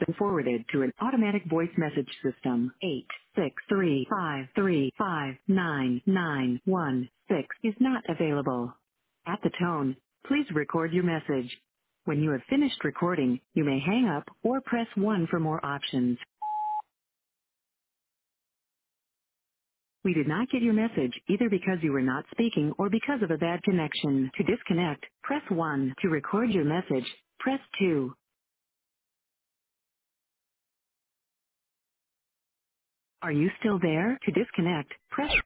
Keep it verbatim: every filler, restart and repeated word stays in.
been forwarded to an automatic voice message system. eight six three five three five nine nine one six is not available. At the tone, please record your message. When you have finished recording, you may hang up or press one for more options. We did not get your message either because you were not speaking or because of a bad connection. To disconnect, press one. To record your message, press two. Are you still there? To disconnect, press